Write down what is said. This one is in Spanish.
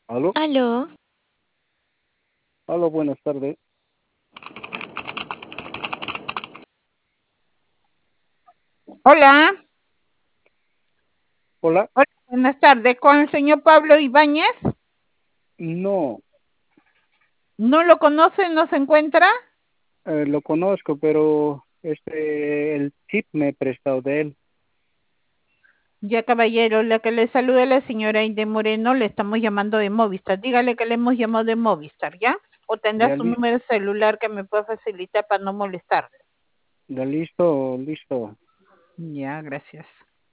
Aló, Aló, aló, buenas tardes. Hola, Hola, hola, buenas tardes. ¿Con el señor Pablo Ibáñez? no, ¿No lo conoce? ¿No se encuentra? lo conozco, pero el chip me he prestado de él. Ya, caballero, la que le saluda la señora Inde Moreno, le estamos llamando de Movistar. Dígale que le hemos llamado de Movistar, ¿ya? O tendrá Ya, su número celular que me pueda facilitar para no molestarle. ya listo, listo. Ya, gracias.